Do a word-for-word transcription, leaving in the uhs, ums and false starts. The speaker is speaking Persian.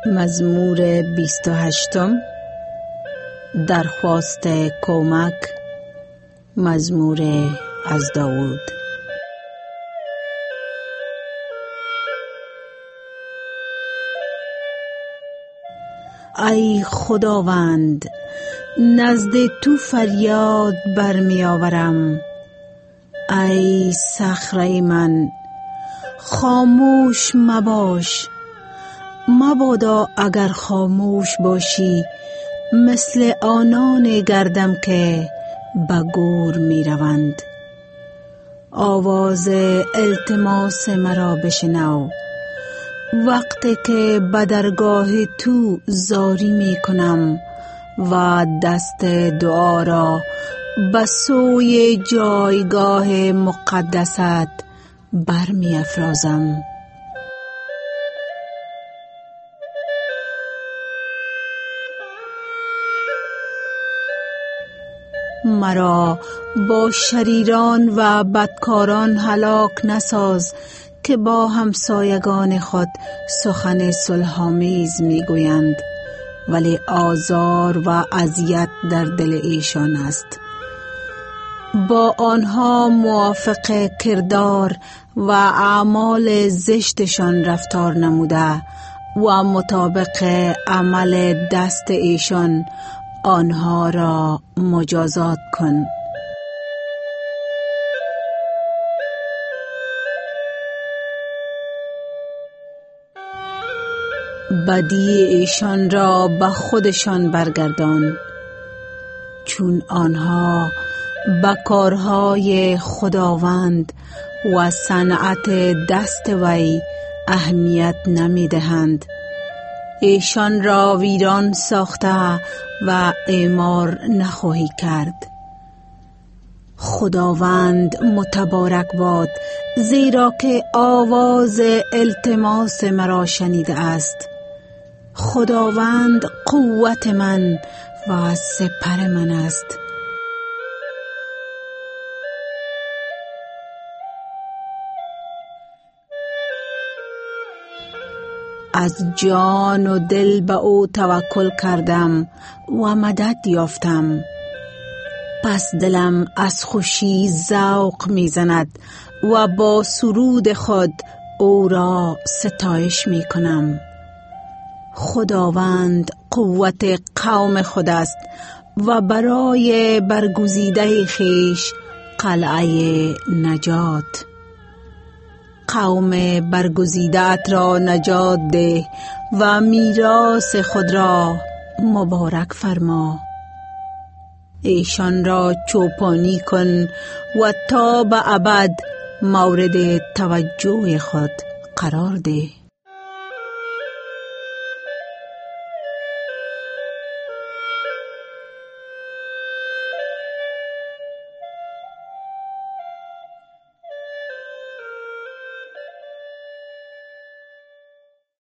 مزمور بیست و هشتم. درخواست کمک. مزمور از داوود. ای خداوند، نزد تو فریاد برمی آورم. ای صخره من، خاموش مباش. مبادا اگر خاموش باشی مثل آنان گردم که به گور می روند. آواز التماس مرا بشنو وقتی که به درگاه تو زاری می کنم و دست دعا را به سوی جایگاه مقدست برمی افرازم. مرا با شریران و بدکاران هلاک نساز که با همسایگان خود سخن صلح‌آمیز میگویند، ولی آزار و اذیت در دل ایشان است. با آنها موافق کردار و اعمال زشتشان رفتار نموده و مطابق عمل دست ایشان آنها را مجازات کن. بدی ایشان را به خودشان برگردان، چون آنها به کارهای خداوند و صنعت دست وی اهمیت نمی دهند. ایشان را ویران ساخته و اعمار نخواهی کرد. خداوند متبارک باد، زیرا که آواز التماس مرا شنیده است. خداوند قوت من و سپر من است. از جان و دل به او توکل کردم و مدد یافتم. پس دلم از خوشی ذوق میزند و با سرود خود او را ستایش می کنم. خداوند قوت قوم خود است و برای برگزیده خیش قلعه نجات. قوم برگزیده‌ات را نجات ده و میراث خود را مبارک فرما. ایشان را چوپانی کن و تا به ابد مورد توجه خود قرار ده.